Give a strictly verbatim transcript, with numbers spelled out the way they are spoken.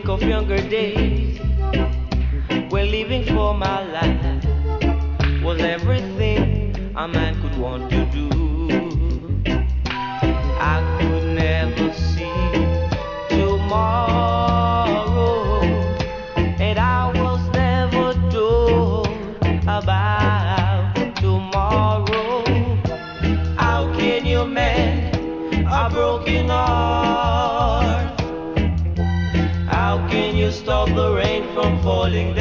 think of younger days when living for my life was everything a man could want to do. I could never see tomorrow, and I was never told about tomorrow. How can you mend a broken heart? How can you stop the rain from falling down?